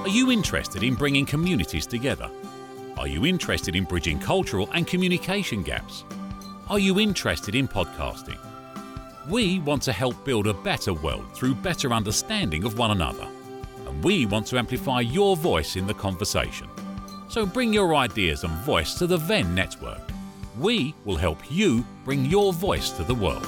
Are you interested in bringing communities together? Are you interested in bridging cultural and communication gaps? Are you interested in podcasting? We want to help build a better world through better understanding of one another. And we want to amplify your voice in the conversation. So bring your ideas and voice to the Venn network. We will help you bring your voice to the world.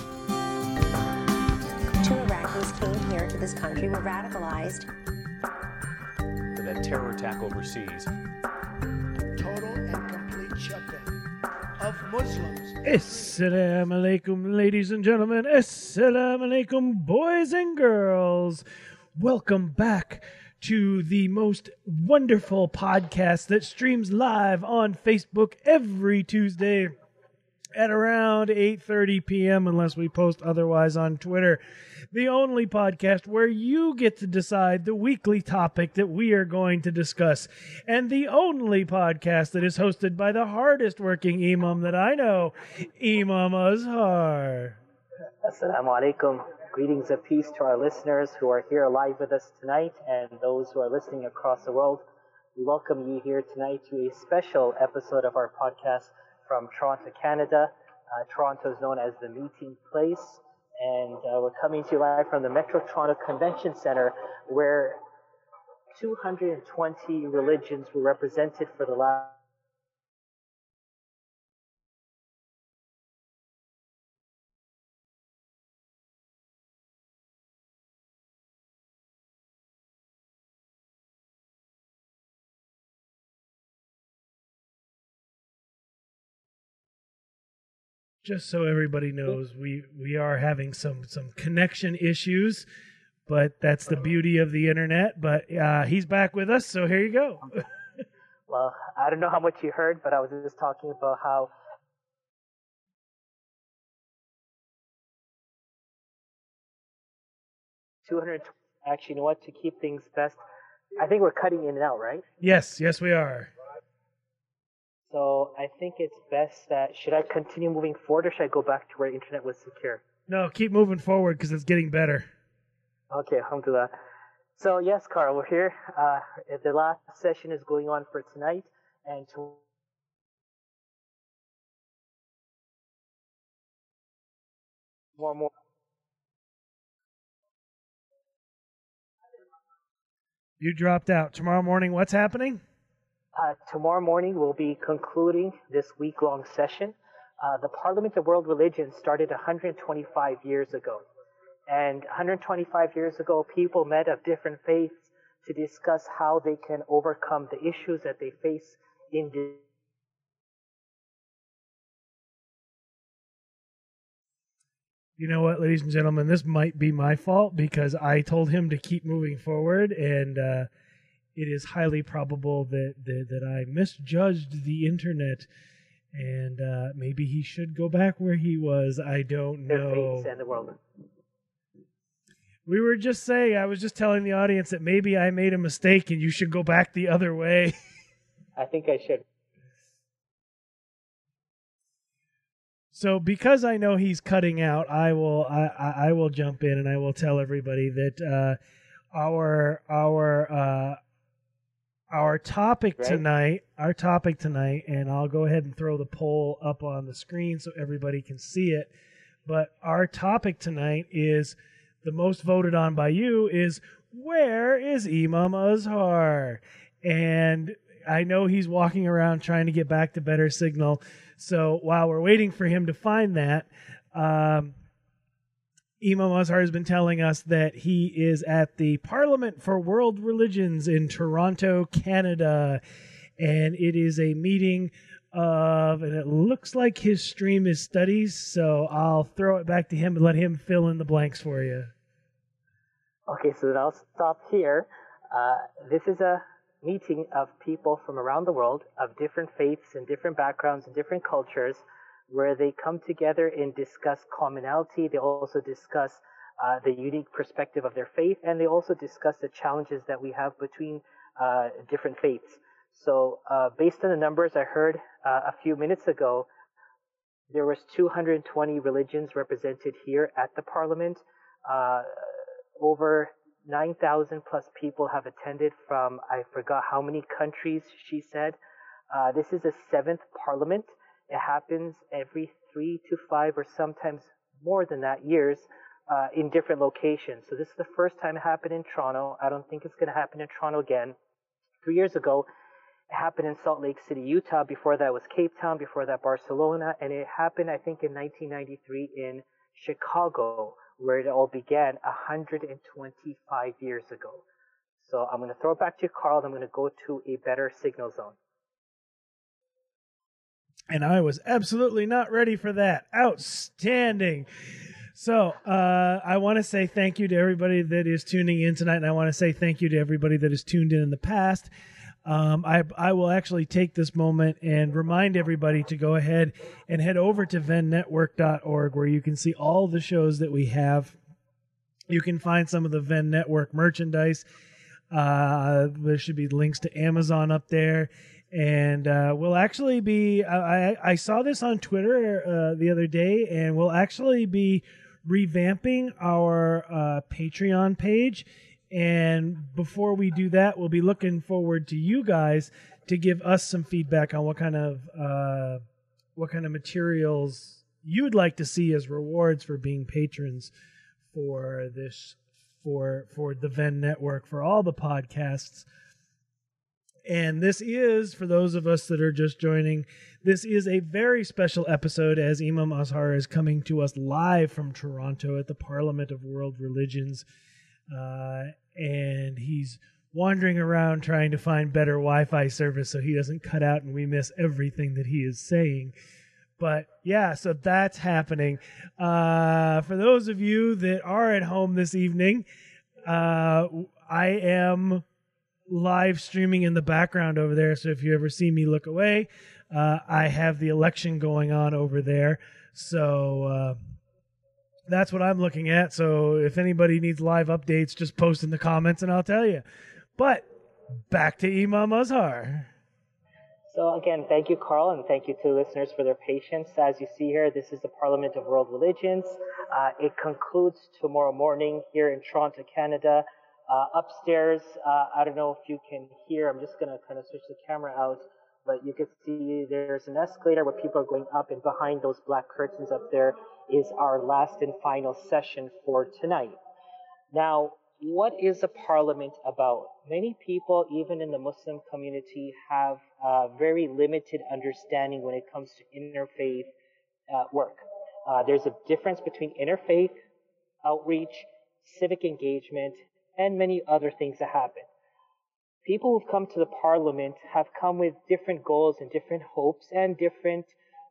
2 Iraqis came here to this country, were radicalized. For that terror attack overseas. Total and complete shutdown of Muslims. Assalamu alaikum, ladies and gentlemen. Assalamu alaikum, boys and girls. Welcome back to the most wonderful podcast that streams live on Facebook every Tuesday at around 8:30 p.m. unless we post otherwise on Twitter. The only podcast where you get to decide the weekly topic that we are going to discuss. And the only podcast that is hosted by the hardest working imam that I know, Imam Azhar. Assalamu alaikum. Greetings of peace to our listeners who are here live with us tonight and those who are listening across the world. We welcome you here tonight to a special episode of our podcast from Toronto, Canada. Toronto is known as the meeting place, and we're coming to you live from the Metro Toronto Convention Center, where 220 religions were represented for the last Just so everybody knows, we are having some connection issues, but that's the beauty of the internet. But he's back with us, so here you go. Well, I don't know how much you heard, but I was just talking about how actually, you know what, to keep things best, I think we're cutting in and out, right? Yes, we are. So I think it's best that, should I continue moving forward or should I go back to where the internet was secure? No, keep moving forward because it's getting better. Okay, alhamdulillah. So yes, Carl, we're here. The last session is going on for tonight, and more. You dropped out. Tomorrow morning, what's happening? Tomorrow morning, we'll be concluding this week-long session. The Parliament of World Religions started 125 years ago. And 125 years ago, people met of different faiths to discuss how they can overcome the issues that they face in the... You know what, ladies and gentlemen, this might be my fault because I told him to keep moving forward, and it is highly probable that I misjudged the internet, and maybe he should go back where he was. I don't know. And the world. We were just saying, I was just telling the audience that maybe I made a mistake and you should go back the other way. I think I should. So because I know he's cutting out, I will jump in and I will tell everybody that our topic tonight, and I'll go ahead and throw the poll up on the screen so everybody can see it. But our topic tonight is, the most voted on by you, is, where is Imam Azhar? And I know he's walking around trying to get back to better signal. So while we're waiting for him to find that, Imam Azhar has been telling us that he is at the Parliament for World Religions in Toronto, Canada. And it is a meeting of, and it looks like his stream is studies, so I'll throw it back to him and let him fill in the blanks for you. Okay, so then I'll stop here. This is a meeting of people from around the world of different faiths and different backgrounds and different cultures, where they come together and discuss commonality. They also discuss the unique perspective of their faith, and they also discuss the challenges that we have between different faiths. So based on the numbers I heard a few minutes ago, there was 220 religions represented here at the Parliament. Over 9,000 plus people have attended from, I forgot how many countries she said. This is the 7th parliament. It happens every 3 to 5 or sometimes more than that years in different locations. So this is the first time it happened in Toronto. I don't think it's going to happen in Toronto again. 3 years ago, it happened in Salt Lake City, Utah. Before that was Cape Town. Before that, Barcelona. And it happened, I think, in 1993 in Chicago, where it all began 125 years ago. So I'm going to throw it back to you, Carl, and I'm going to go to a better signal zone. And I was absolutely not ready for that. Outstanding. So I want to say thank you to everybody that is tuning in tonight, and I want to say thank you to everybody that has tuned in the past. I will actually take this moment and remind everybody to go ahead and head over to vennetwork.org, where you can see all the shows that we have. You can find some of the Venn Network merchandise. There should be links to Amazon up there. And we'll actually be, I saw this on Twitter the other day, and we'll actually be revamping our Patreon page. And before we do that, we'll be looking forward to you guys to give us some feedback on what kind of materials you'd like to see as rewards for being patrons for this, for the Venn Network, for all the podcasts. And this is, for those of us that are just joining, this is a very special episode, as Imam Azhar is coming to us live from Toronto at the Parliament of World Religions. And he's wandering around trying to find better Wi-Fi service so he doesn't cut out and we miss everything that he is saying. But yeah, so that's happening. For those of you that are at home this evening, I am live streaming in the background over there. So if you ever see me look away, I have the election going on over there. So that's what I'm looking at. So if anybody needs live updates, just post in the comments and I'll tell you. But back to Imam Azhar. So again, thank you, Carl, and thank you to listeners for their patience. As you see here, this is the Parliament of World Religions. It concludes tomorrow morning here in Toronto, Canada. Upstairs, I don't know if you can hear, I'm just going to kind of switch the camera out, but you can see there's an escalator where people are going up, and behind those black curtains up there is our last and final session for tonight. Now, what is a parliament about? Many people, even in the Muslim community, have very limited understanding when it comes to interfaith work. There's a difference between interfaith outreach, civic engagement, and many other things that happen. People who've come to the parliament have come with different goals and different hopes and different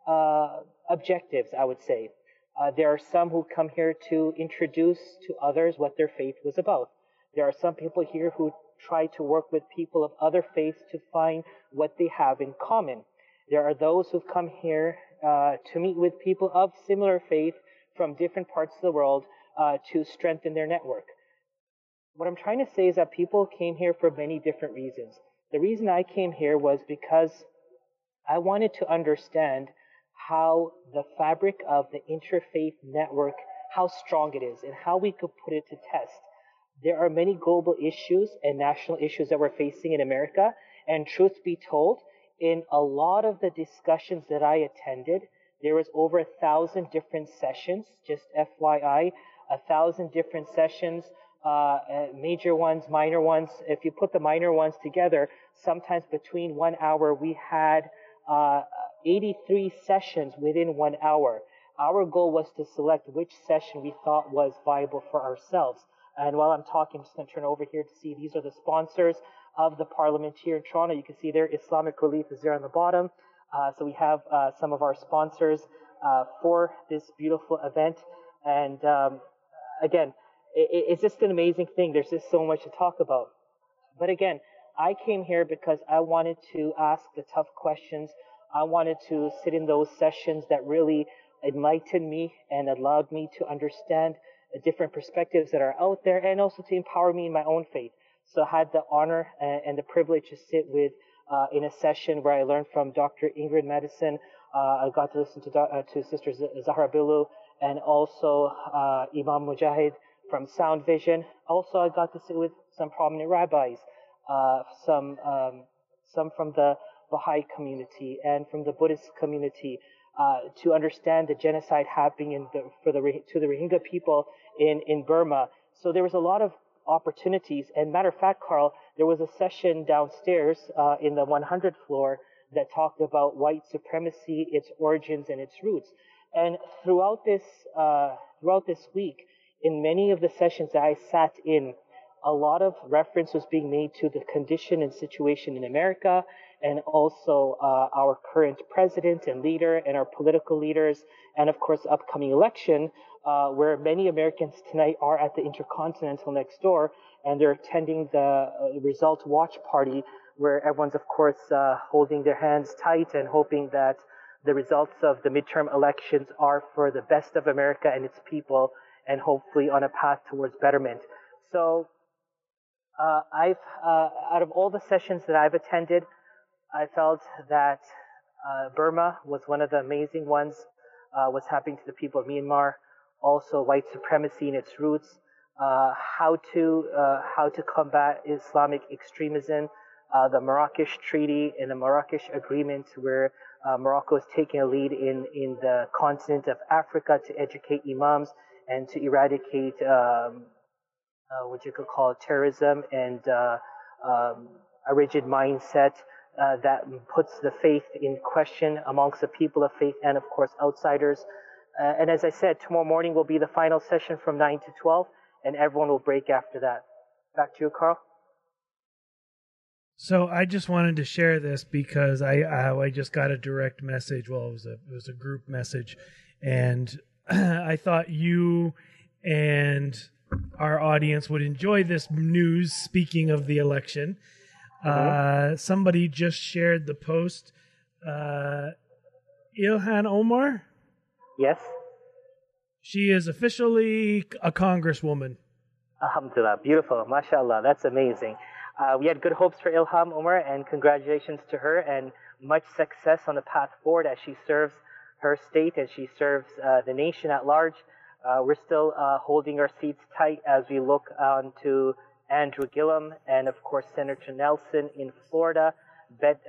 objectives, I would say. There are some who come here to introduce to others what their faith was about. There are some people here who try to work with people of other faiths to find what they have in common. There are those who've come here to meet with people of similar faith from different parts of the world to strengthen their network. What I'm trying to say is that people came here for many different reasons. The reason I came here was because I wanted to understand how the fabric of the interfaith network, how strong it is, and how we could put it to test. There are many global issues and national issues that we're facing in America, and truth be told, in a lot of the discussions that I attended, there was over 1,000 different sessions, just FYI, 1,000 different sessions, major ones, minor ones. If you put the minor ones together, sometimes between 1 hour, we had 83 sessions within 1 hour. Our goal was to select which session we thought was viable for ourselves. And while I'm talking, I'm just going to turn over here to see these are the sponsors of the Parliament here in Toronto. You can see there, Islamic Relief is there on the bottom. So we have some of our sponsors for this beautiful event. And again, it's just an amazing thing. There's just so much to talk about. But again, I came here because I wanted to ask the tough questions. I wanted to sit in those sessions that really enlightened me and allowed me to understand the different perspectives that are out there, and also to empower me in my own faith. So I had the honor and the privilege to sit with in a session where I learned from Dr. Ingrid Madison. I got to listen to Sister Zahra Billu, and also Imam Mujahid from Sound Vision. Also, I got to sit with some prominent rabbis, some from the Baha'i community and from the Buddhist community, to understand the genocide happening to the Rohingya people in Burma. So there was a lot of opportunities. And matter of fact, Carl, there was a session downstairs in the 100th floor that talked about white supremacy, its origins and its roots. And throughout this week, in many of the sessions that I sat in, a lot of reference was being made to the condition and situation in America, and also our current president and leader and our political leaders, and of course upcoming election, where many Americans tonight are at the Intercontinental next door, and they're attending the result watch party, where everyone's of course holding their hands tight and hoping that the results of the midterm elections are for the best of America and its people, and hopefully on a path towards betterment. So out of all the sessions that I've attended, I felt that Burma was one of the amazing ones. What's happening to the people of Myanmar, also white supremacy in its roots, how to combat Islamic extremism, the Marrakesh Treaty and the Marrakesh Agreement, where Morocco is taking a lead in the continent of Africa to educate imams and to eradicate what you could call terrorism and a rigid mindset that puts the faith in question amongst the people of faith and, of course, outsiders. And as I said, tomorrow morning will be the final session from 9 to 12, and everyone will break after that. Back to you, Carl. So I just wanted to share this because I just got a direct message. Well, it was a group message, and I thought you and our audience would enjoy this news. Speaking of the election, somebody just shared the post. Ilhan Omar. Yes. She is officially a congresswoman. Alhamdulillah, beautiful, mashallah, that's amazing. We had good hopes for Ilhan Omar, and congratulations to her, and much success on the path forward as she serves her state, as she serves the nation at large. We're still holding our seats tight as we look on to Andrew Gillum and, of course, Senator Nelson in Florida, Bet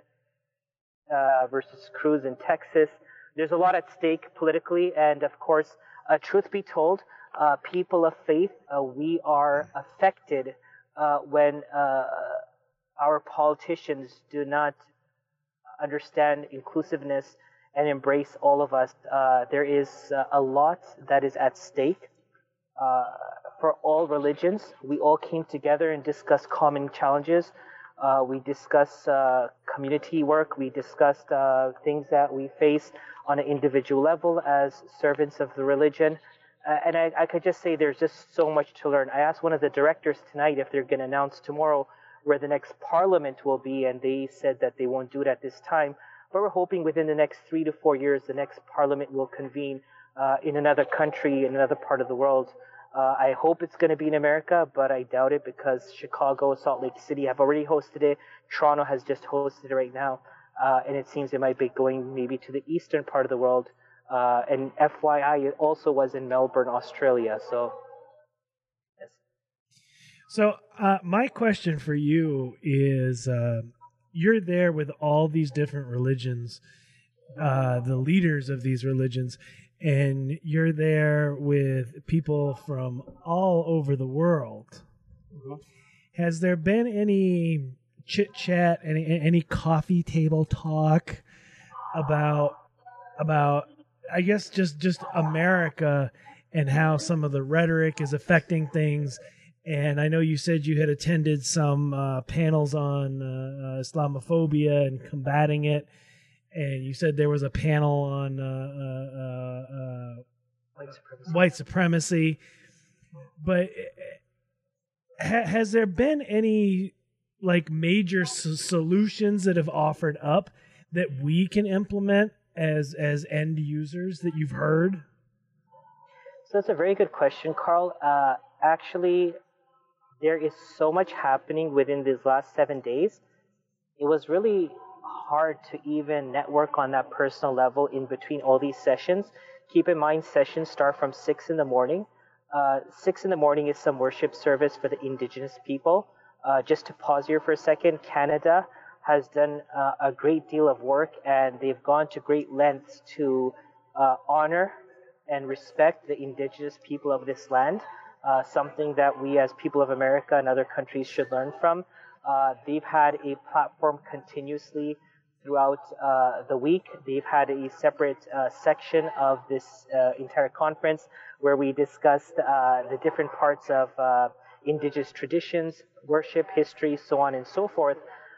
versus Cruz in Texas. There's a lot at stake politically, and, of course, truth be told, people of faith, we are affected when our politicians do not understand inclusiveness and embrace all of us. There is a lot that is at stake for all religions. We all came together and discussed common challenges. We discussed community work. We discussed things that we face on an individual level as servants of the religion. And I could just say there's just so much to learn. I asked one of the directors tonight if they're going to announce tomorrow where the next parliament will be, and they said that they won't do it at this time. But we're hoping within the next 3 to 4 years, the next parliament will convene in another country, in another part of the world. I hope it's going to be in America, but I doubt it because Chicago, Salt Lake City have already hosted it. Toronto has just hosted it right now. And it seems it might be going maybe to the eastern part of the world. And FYI, it also was in Melbourne, Australia. So, yes. So my question for you is, you're there with all these different religions, the leaders of these religions, and you're there with people from all over the world. Mm-hmm. Has there been any chit-chat, any coffee table talk about I guess just America and how some of the rhetoric is affecting things? And I know you said you had attended some panels on Islamophobia and combating it, and you said there was a panel on white supremacy. But has there been any major solutions that have offered up that we can implement as end users that you've heard? So that's a very good question, Carl. Actually, there is so much happening within these last 7 days. It was really hard to even network on that personal level in between all these sessions. Keep in mind, sessions start from 6 in the morning. 6 in the morning is some worship service for the indigenous people. Just to pause here for a second, Canada has done a great deal of work, and they've gone to great lengths to honor and respect the indigenous people of this land, something that we as people of America and other countries should learn from. They've had a platform continuously throughout the week. They've had a separate section of this entire conference where we discussed the different parts of indigenous traditions, worship, history, so on and so forth.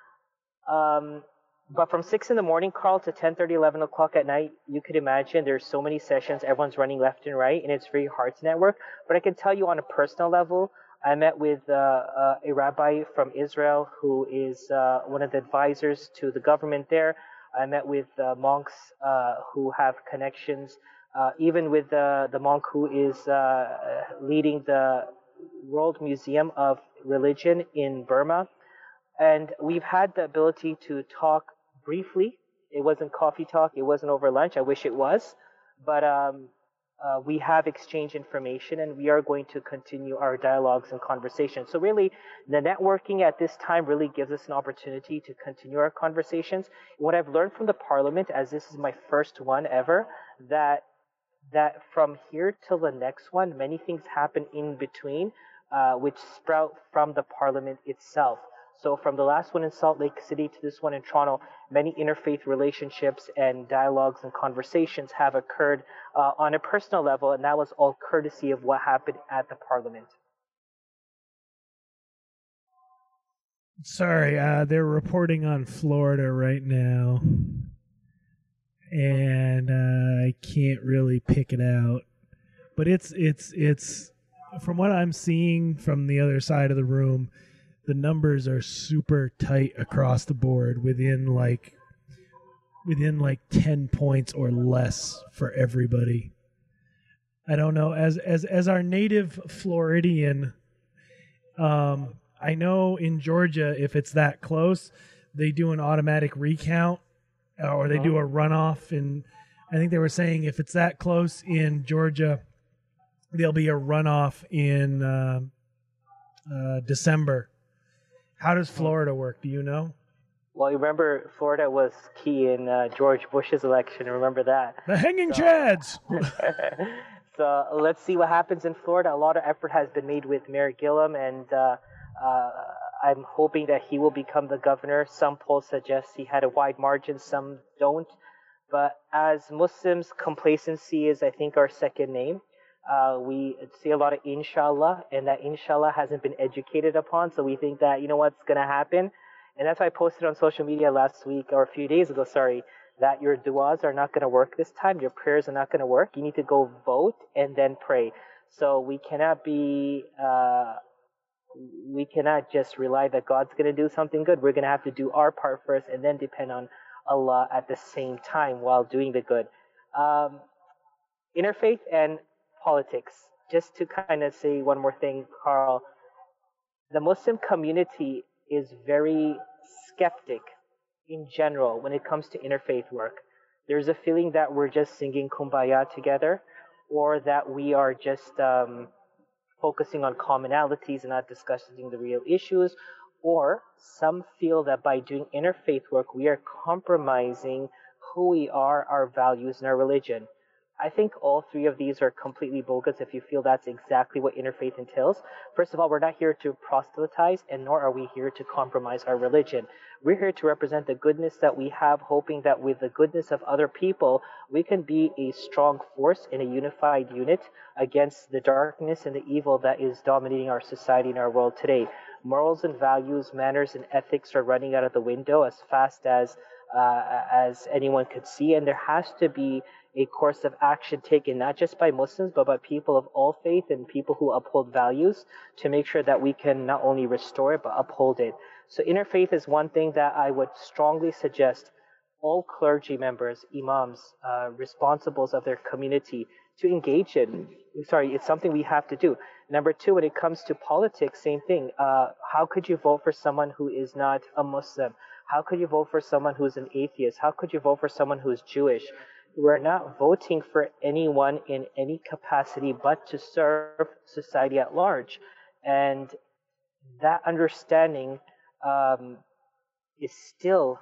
But from 6 in the morning, Carl, to 10:30, 11 o'clock at night, you could imagine there's so many sessions, everyone's running left and right, and it's very hard to network. But I can tell you on a personal level, I met with a rabbi from Israel who is one of the advisors to the government there. I met with monks who have connections, even with the monk who is leading the World Museum of Religion in Burma. And we've had the ability to talk briefly. It wasn't coffee talk. It wasn't over lunch. I wish it was. But we have exchanged information, and we are going to continue our dialogues and conversations. So really, the networking at this time really gives us an opportunity to continue our conversations. What I've learned from the Parliament, as this is my first one ever, that from here till the next one, many things happen in between, which sprout from the Parliament itself. So from the last one in Salt Lake City to this one in Toronto, many interfaith relationships and dialogues and conversations have occurred on a personal level, and that was all courtesy of what happened at the Parliament. Sorry, they're reporting on Florida right now, and I can't really pick it out. But it's from what I'm seeing from the other side of the room, the numbers are super tight across the board within like 10 points or less for everybody. I don't know, as our native Floridian, I know in Georgia, if it's that close, they do an automatic recount or they do a runoff. And I think they were saying if it's that close in Georgia, there'll be a runoff in December. How does Florida work? Do you know? Well, you remember Florida was key in George Bush's election. Remember that? The hanging chads! So let's see what happens in Florida. A lot of effort has been made with Mayor Gillum, and I'm hoping that he will become the governor. Some polls suggest he had a wide margin, some don't. But as Muslims, complacency is, I think, our second name. We see a lot of inshallah, and that inshallah hasn't been educated upon, so we think that, you know what's going to happen. And that's why I posted on social media last week, or a few days ago, that your du'as are not going to work this time, your prayers are not going to work. You need to go vote and then pray. So we cannot just rely that God's going to do something good. We're going to have to do our part first and then depend on Allah at the same time while doing the good. Interfaith and politics. Just to kind of say one more thing, Carl, the Muslim community is very skeptic in general when it comes to interfaith work. There's a feeling that we're just singing Kumbaya together, or that we are just focusing on commonalities and not discussing the real issues, or some feel that by doing interfaith work we are compromising who we are, our values, and our religion. I think all three of these are completely bogus if you feel that's exactly what interfaith entails. First of all, we're not here to proselytize, and nor are we here to compromise our religion. We're here to represent the goodness that we have, hoping that with the goodness of other people, we can be a strong force in a unified unit against the darkness and the evil that is dominating our society and our world today. Morals and values, manners and ethics are running out of the window as fast as anyone could see, and there has to be a course of action taken not just by Muslims but by people of all faith and people who uphold values to make sure that we can not only restore it but uphold it. So interfaith is one thing that I would strongly suggest all clergy members, imams, responsibles of their community to engage in. It's something we have to do. Number two, when it comes to politics, same thing. How could you vote for someone who is not a Muslim? How could you vote for someone who's an atheist? How could you vote for someone who's Jewish? we're not voting for anyone in any capacity but to serve society at large. And that understanding is still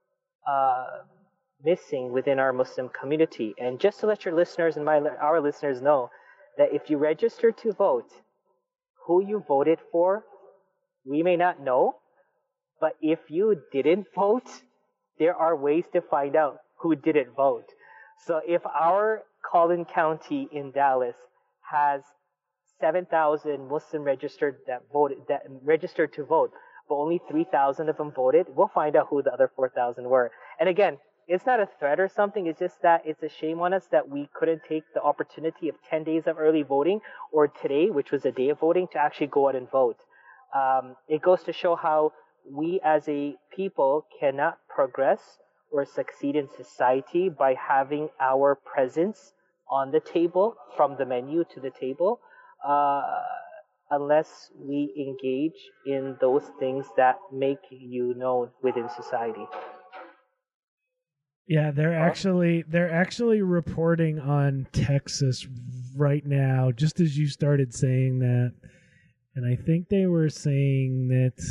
missing within our Muslim community. And just to let your listeners and our listeners know that if you register to vote, who you voted for, we may not know, but if you didn't vote, there are ways to find out who didn't vote. So if our Collin County in Dallas has 7,000 Muslim registered that registered to vote, but only 3,000 of them voted, we'll find out who the other 4,000 were. And again, it's not a threat or something. It's just that it's a shame on us that we couldn't take the opportunity of 10 days of early voting, or today, which was a day of voting, to actually go out and vote. It goes to show how we as a people cannot progress or succeed in society by having our presence on the table, from the menu to the table, unless we engage in those things that make you known within society. Yeah, they're actually reporting on Texas right now, just as you started saying that. And I think they were saying that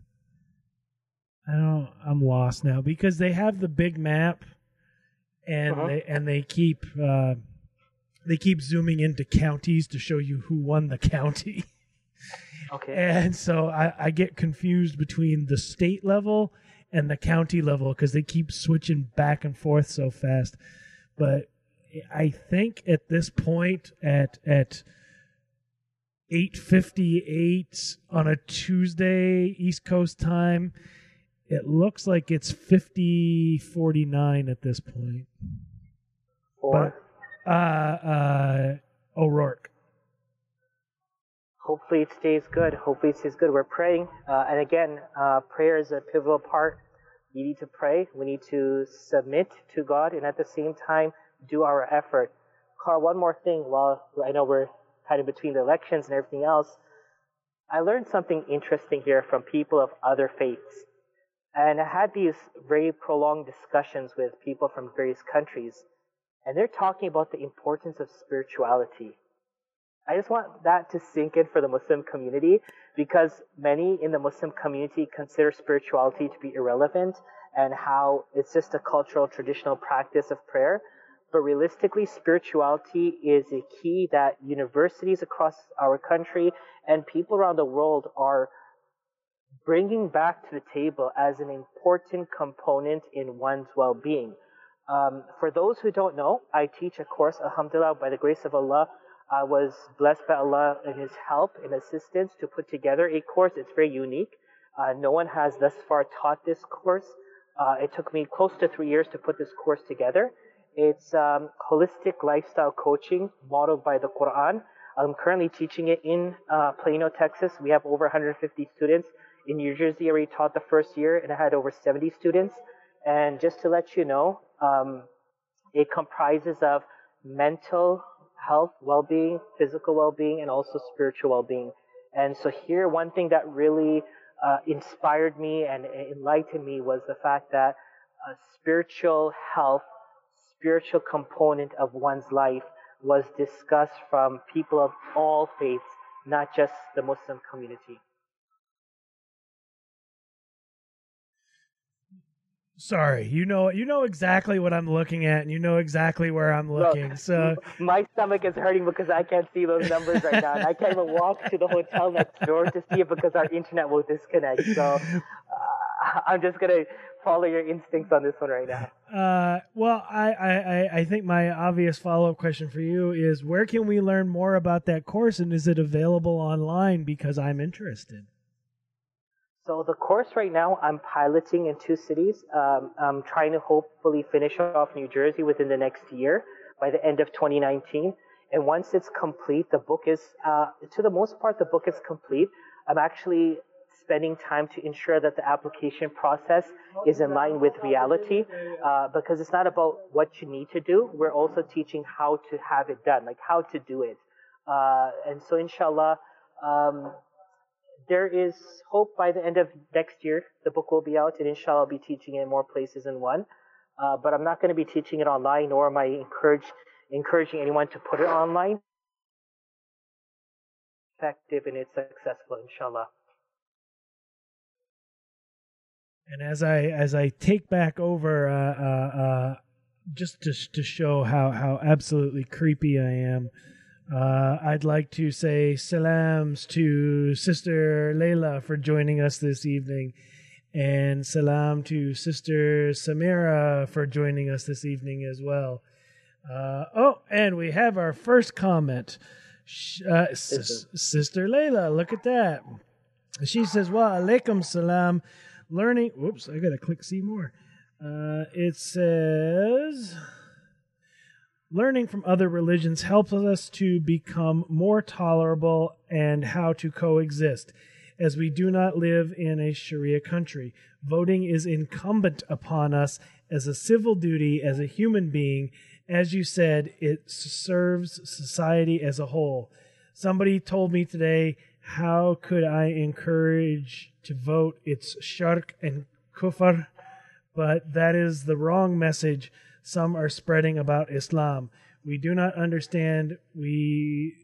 I'm lost now, because they have the big map and they keep zooming into counties to show you who won the county. Okay. And so I get confused between the state level and the county level because they keep switching back and forth so fast. But I think at this point at 8:58 on a Tuesday East Coast time, it looks like it's 50-49 at this point. Or O'Rourke. Hopefully it stays good. We're praying. And again, prayer is a pivotal part. We need to pray. We need to submit to God, and at the same time, do our effort. Carl, one more thing. While I know we're kind of between the elections and everything else, I learned something interesting here from people of other faiths. And I had these very prolonged discussions with people from various countries, and they're talking about the importance of spirituality. I just want that to sink in for the Muslim community, because many in the Muslim community consider spirituality to be irrelevant and how it's just a cultural, traditional practice of prayer. But realistically, spirituality is a key that universities across our country and people around the world are bringing back to the table as an important component in one's well-being. For those who don't know, I teach a course, alhamdulillah, by the grace of Allah. I was blessed by Allah and His help and assistance to put together a course. It's very unique. No one has thus far taught this course. It took me close to 3 years to put this course together. It's holistic lifestyle coaching modeled by the Quran. I'm currently teaching it in Plano, Texas. We have over 150 students. In New Jersey, I already taught the first year, and I had over 70 students. And just to let you know, it comprises of mental health, well-being, physical well-being, and also spiritual well-being. And so here, one thing that really inspired me and enlightened me was the fact that spiritual health, spiritual component of one's life was discussed from people of all faiths, not just the Muslim community. Sorry, you know exactly what I'm looking at, and you know exactly where I'm looking. Look, so my stomach is hurting because I can't see those numbers right now, and I can't even walk to the hotel next door to see it because our internet will disconnect. So I'm just gonna follow your instincts on this one right now. Well, I think my obvious follow-up question for you is, where can we learn more about that course, and is it available online? Because I'm interested. So the course right now, I'm piloting in 2 cities. I'm trying to hopefully finish off New Jersey within the next year, by the end of 2019. And once it's complete, the book is, to the most part, the book is complete. I'm actually spending time to ensure that the application process is in line with reality, because it's not about what you need to do. We're also teaching how to have it done, like how to do it. And so inshallah, there is hope by the end of next year, the book will be out, and inshallah I'll be teaching it in more places than one. But I'm not going to be teaching it online, nor am I encouraging anyone to put it online. Effective and it's successful, inshallah. And as I take back over, just to show how absolutely creepy I am, I'd like to say salams to Sister Layla for joining us this evening, and salam to Sister Samira for joining us this evening as well. And we have our first comment. Sister Layla, look at that. She says, "Wa alaikum salam." Learning. Whoops, I gotta click see more. It says, learning from other religions helps us to become more tolerable and how to coexist, as we do not live in a Sharia country. Voting is incumbent upon us as a civil duty, as a human being. As you said, it serves society as a whole. Somebody told me today, how could I encourage to vote? It's shirk and kufr, but that is the wrong message some are spreading about Islam. We do not understand. We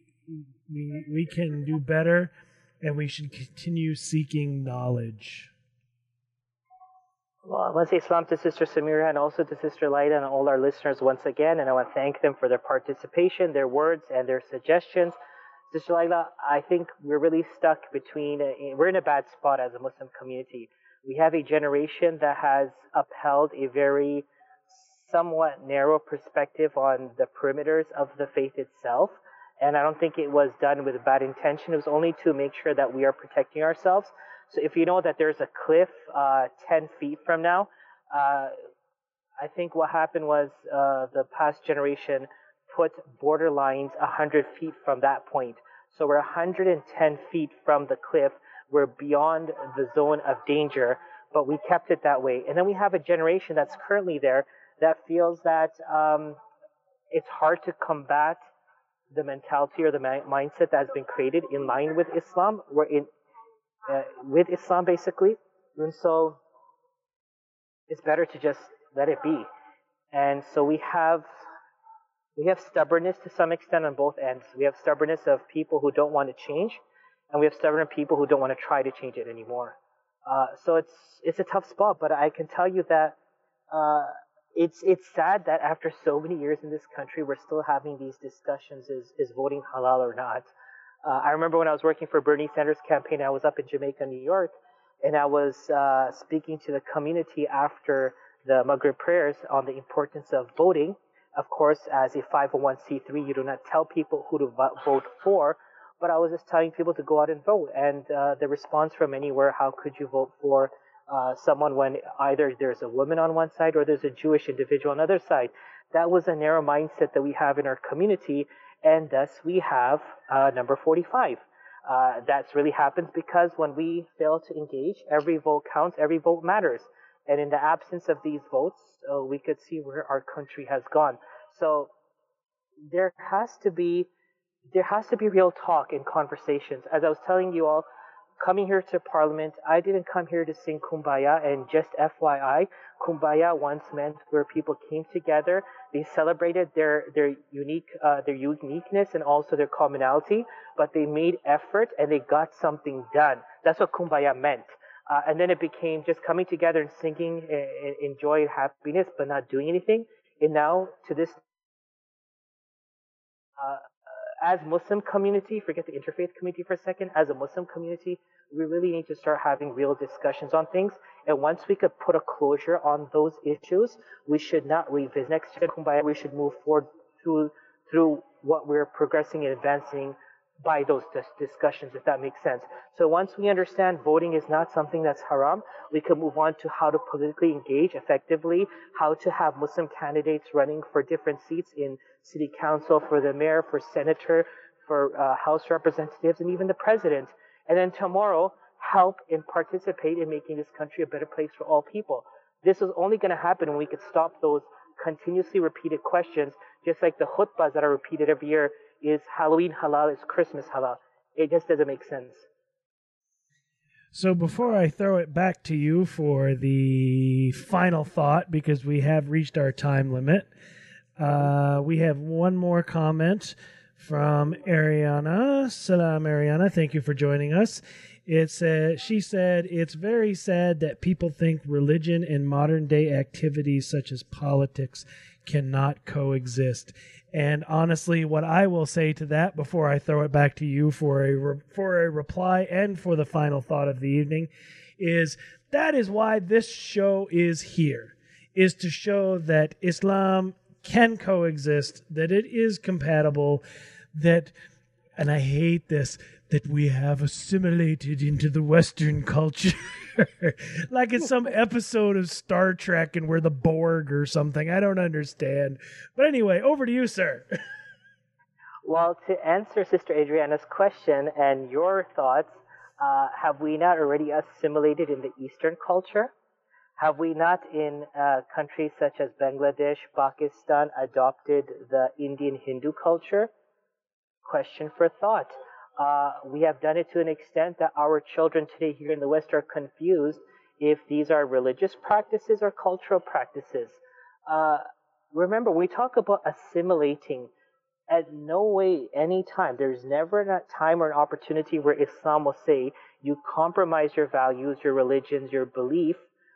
can do better, and we should continue seeking knowledge. Well, I want to say salam to Sister Samira and also to Sister Laida and all our listeners once again, and I want to thank them for their participation, their words, and their suggestions. Sister Laila, I think we're really stuck between, we're in a bad spot as a Muslim community. We have a generation that has upheld a very somewhat narrow perspective on the perimeters of the faith itself, and I don't think it was done with bad intention. It was only to make sure that we are protecting ourselves. So if you know that there's a cliff 10 feet from now, I think what happened was the past generation put borderlines 100 feet from that point. So we're 110 feet from the cliff. We're beyond the zone of danger, but we kept it that way. And then we have a generation that's currently there that feels that it's hard to combat the mentality or the mindset that has been created in line with Islam. We're with Islam, basically. And so it's better to just let it be. And so we have stubbornness to some extent on both ends. We have stubbornness of people who don't want to change, and we have stubborn people who don't want to try to change it anymore. So it's a tough spot, but I can tell you that it's sad that after so many years in this country, we're still having these discussions: is voting halal or not? I remember when I was working for Bernie Sanders' campaign, I was up in Jamaica, New York, and I was speaking to the community after the Maghrib prayers on the importance of voting. Of course, as a 501c3, you do not tell people who to vote for, but I was just telling people to go out and vote. And the response from many were, how could you vote for someone when either there's a woman on one side or there's a Jewish individual on the other side? That was a narrow mindset that we have in our community, and thus we have number 45. That's really happens because when we fail to engage, every vote counts, every vote matters. And in the absence of these votes, we could see where our country has gone. So there has to be real talk and conversations. As I was telling you all, coming here to Parliament, I didn't come here to sing Kumbaya. And just FYI, Kumbaya once meant where people came together, they celebrated their uniqueness and also their commonality, but they made effort and they got something done. That's what Kumbaya meant. And then it became just coming together and singing in joy and happiness, but not doing anything. And now, to this, as Muslim community, forget the interfaith community for a second, as a Muslim community, we really need to start having real discussions on things. And once we could put a closure on those issues, we should not revisit next year Kumbaya. We should move forward through what we're progressing and advancing by those discussions, if that makes sense. So once we understand voting is not something that's haram, we can move on to how to politically engage effectively, how to have Muslim candidates running for different seats in city council, for the mayor, for senator, for House representatives, and even the president. And then tomorrow, help and participate in making this country a better place for all people. This is only going to happen when we could stop those continuously repeated questions, just like the khutbahs that are repeated every year. Is Halloween halal? Is Christmas halal? It just doesn't make sense. So before I throw it back to you for the final thought, because we have reached our time limit, we have one more comment from Ariana. Salam, Ariana. Thank you for joining us. She said, it's very sad that people think religion and modern day activities such as politics cannot coexist. And honestly, what I will say to that before I throw it back to you for a reply and for the final thought of the evening is that is why this show is here, is to show that Islam can coexist, that it is compatible, that, and I hate this, that we have assimilated into the Western culture. Like it's some episode of Star Trek and we're the Borg or something. I don't understand. But anyway, over to you, sir. Well, to answer Sister Adriana's question and your thoughts, have we not already assimilated in the Eastern culture? Have we not in countries such as Bangladesh, Pakistan, adopted the Indian Hindu culture? Question for thought. We have done it to an extent that our children today here in the West are confused if these are religious practices or cultural practices. Remember, we talk about assimilating. At no way, any time, there's never a time or an opportunity where Islam will say you compromise your values, your religions, your belief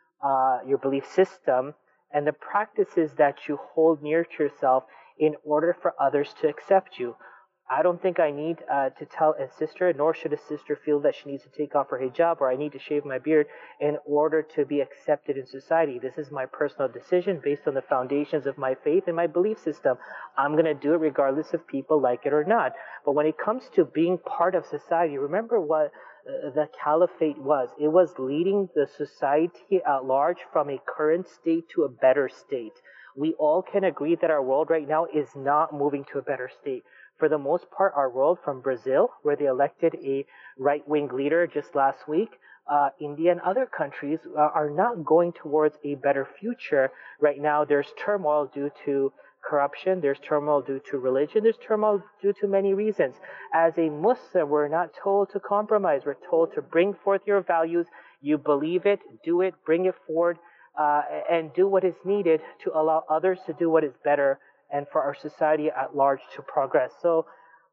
system, and the practices that you hold near to yourself in order for others to accept you. I don't think I need to tell a sister, nor should a sister feel that she needs to take off her hijab or I need to shave my beard in order to be accepted in society. This is my personal decision based on the foundations of my faith and my belief system. I'm going to do it regardless if people like it or not. But when it comes to being part of society, remember what the caliphate was. It was leading the society at large from a current state to a better state. We all can agree that our world right now is not moving to a better state. For the most part, our world, from Brazil, where they elected a right-wing leader just last week, India and other countries are not going towards a better future. Right now, there's turmoil due to corruption, there's turmoil due to religion, there's turmoil due to many reasons. As a Muslim, we're not told to compromise. We're told to bring forth your values. You believe it, do it, bring it forward, and do what is needed to allow others to do what is better and for our society at large to progress. So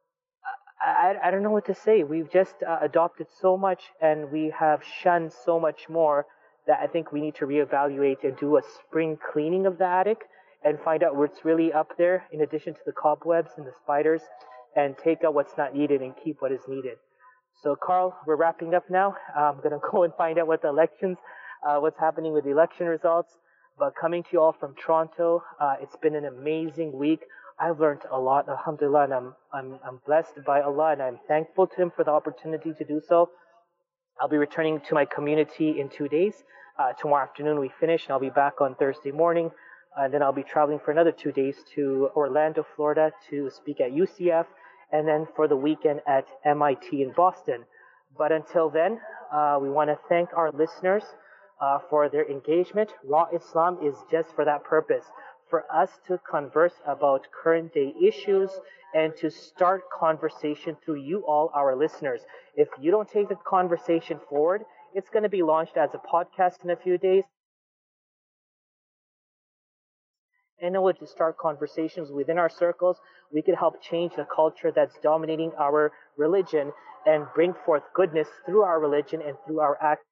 I don't know what to say. We've just adopted so much and we have shunned so much more that I think we need to reevaluate and do a spring cleaning of the attic and find out what's really up there in addition to the cobwebs and the spiders, and take out what's not needed and keep what is needed. So Carl, we're wrapping up now. I'm going to go and find out what the elections, what's happening with the election results. But coming to you all from Toronto, it's been an amazing week. I've learned a lot, alhamdulillah, and I'm blessed by Allah, and I'm thankful to Him for the opportunity to do so. I'll be returning to my community in 2 days. Tomorrow afternoon we finish, and I'll be back on Thursday morning. And then I'll be traveling for another 2 days to Orlando, Florida, to speak at UCF, and then for the weekend at MIT in Boston. But until then, we want to thank our listeners for their engagement. Raw Islam is just for that purpose, for us to converse about current day issues and to start conversation through you all, our listeners. If you don't take the conversation forward, it's going to be launched as a podcast in a few days. And in order to start conversations within our circles, we can help change the culture that's dominating our religion and bring forth goodness through our religion and through our acts.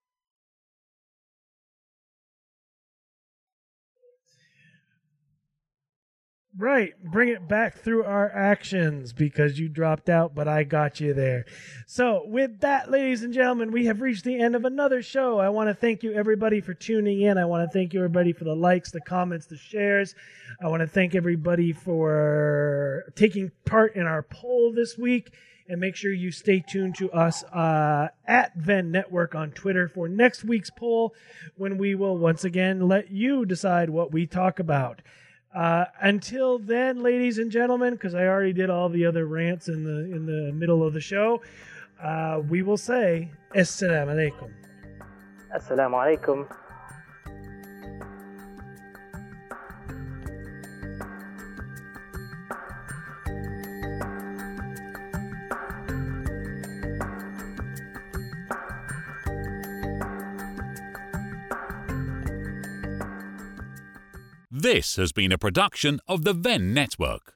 Right. Bring it back through our actions, because you dropped out, but I got you there. So with that, ladies and gentlemen, we have reached the end of another show. I want to thank you, everybody, for tuning in. I want to thank you, everybody, for the likes, the comments, the shares. I want to thank everybody for taking part in our poll this week. And make sure you stay tuned to us at Venn Network on Twitter for next week's poll, when we will once again let you decide what we talk about. Until then, ladies and gentlemen, because I already did all the other rants in the middle of the show, we will say Assalamu alaikum. Assalamu alaikum. This has been a production of the Venn Network.